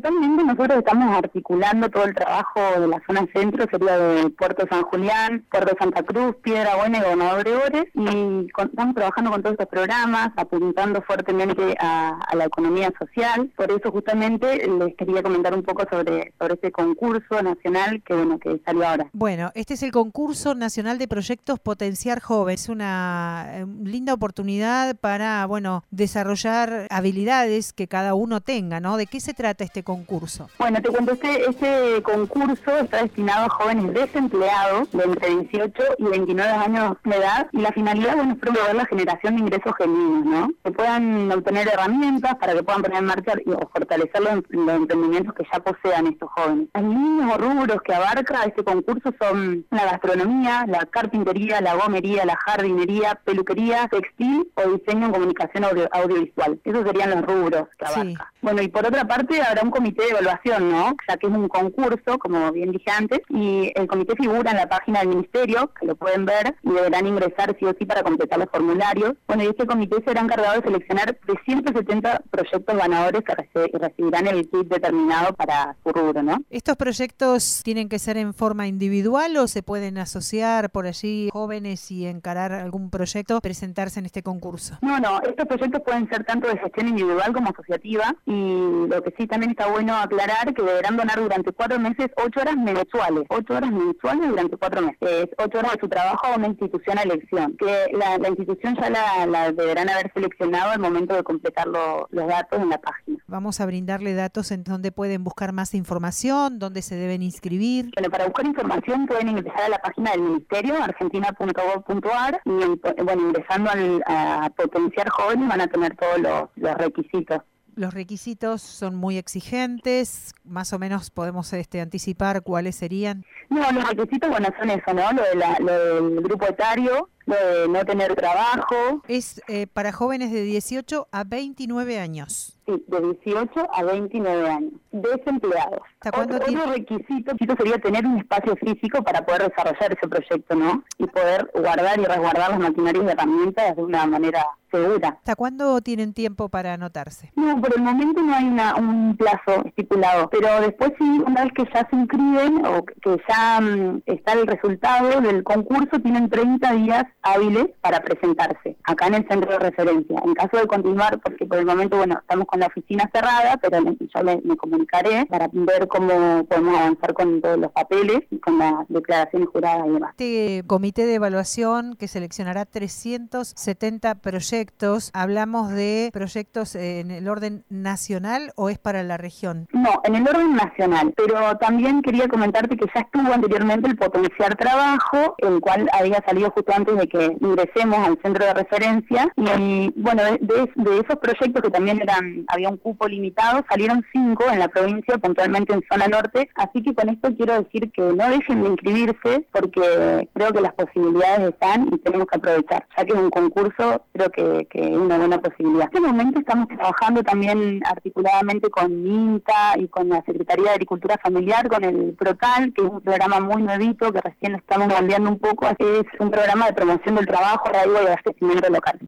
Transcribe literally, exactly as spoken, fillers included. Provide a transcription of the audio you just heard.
principalmente nosotros estamos articulando todo el trabajo de la zona centro, sería de Puerto San Julián, Puerto Santa Cruz, Piedra Buena y Gobernador Gregores, y con, estamos trabajando con todos estos programas, apuntando fuertemente a, a la economía social. Por eso justamente les quería comentar un poco sobre, sobre este concurso nacional que bueno que salió ahora. Bueno, este es el concurso nacional de proyectos Potenciar Jóvenes, una eh, linda oportunidad para, bueno, desarrollar habilidades que cada uno tenga, ¿no? ¿De qué se trata este concurso? Bueno, te cuento, este, este concurso está destinado a jóvenes desempleados de entre dieciocho y veintinueve años de edad, y la finalidad bueno, es promover la generación de ingresos genuinos, ¿no? Que puedan obtener herramientas para que puedan poner en marcha y, o fortalecer los, los emprendimientos que ya posean estos jóvenes. Las líneas o rubros que abarca este concurso son la gastronomía, la carpintería, la gomería, la jardinería, peluquería, textil o diseño en comunicación audio, audiovisual. Esos serían los rubros que abarca. Sí. Bueno, y por otra parte habrá un comité de evaluación, ¿no? Ya que es un concurso, como bien dije antes, y el comité figura en la página del ministerio, que lo pueden ver, y deberán ingresar sí o sí para completar los formularios. Bueno, y este comité será encargado de seleccionar trescientos setenta proyectos ganadores que reci- recibirán el kit determinado para su rubro, ¿no? ¿Estos proyectos tienen que ser en forma individual o se pueden asociar por allí jóvenes y encarar algún proyecto, presentarse en este concurso? No, no, estos proyectos pueden ser tanto de gestión individual como asociativa, y lo que sí también está bueno aclarar que deberán donar durante cuatro meses ocho horas mensuales, ocho horas mensuales durante cuatro meses, es ocho horas de su trabajo a una institución a elección, que la, la institución ya la, la deberán haber seleccionado al momento de completar lo, los datos en la página. Vamos a brindarle datos en donde pueden buscar más información, dónde se deben inscribir. Bueno, para buscar información pueden ingresar a la página del ministerio, argentina punto gov punto ar, y bueno, ingresando al, a Potenciar Jóvenes van a tener todos los, los requisitos. Los requisitos son muy exigentes, más o menos podemos este, anticipar cuáles serían. No, los requisitos, bueno, son eso, ¿no? Lo, de la, lo del grupo etario, lo de no tener trabajo. Es eh, para jóvenes de dieciocho a veintinueve años. Sí, de dieciocho a veintinueve años, desempleados. Otro, otro requisito sería tener un espacio físico para poder desarrollar ese proyecto, ¿no? Y poder guardar y resguardar las maquinarias y herramientas de una manera segura. ¿Hasta cuándo tienen tiempo para anotarse? No, por el momento no hay una, un plazo estipulado, pero después sí, una vez que ya se inscriben o que ya um, está el resultado del concurso, tienen treinta días hábiles para presentarse acá en el centro de referencia. En caso de continuar, porque por el momento, bueno, estamos con la oficina cerrada, pero yo me, me comunicaré para ver cómo podemos avanzar con todos los papeles y con las declaraciones juradas y demás. Este comité de evaluación que seleccionará trescientos setenta proyectos, ¿hablamos de proyectos en el orden nacional o es para la región? No, en el orden nacional, pero también quería comentarte que ya estuvo anteriormente el Potenciar Trabajo, el cual había salido justo antes de que ingresemos al centro de referencia, y bueno, de, de, de esos proyectos que también eran, había un cupo limitado, salieron cinco en la provincia, puntualmente en zona norte, así que con esto quiero decir que no dejen de inscribirse, porque creo que las posibilidades están y tenemos que aprovechar, ya que es un concurso, creo que, que es una buena posibilidad. En este momento estamos trabajando también articuladamente con INTA y con la Secretaría de Agricultura Familiar, con el PROTAL, que es un programa muy nuevito, que recién lo estamos cambiando un poco, es un programa de promoción del trabajo, arraigo y abastecimiento local.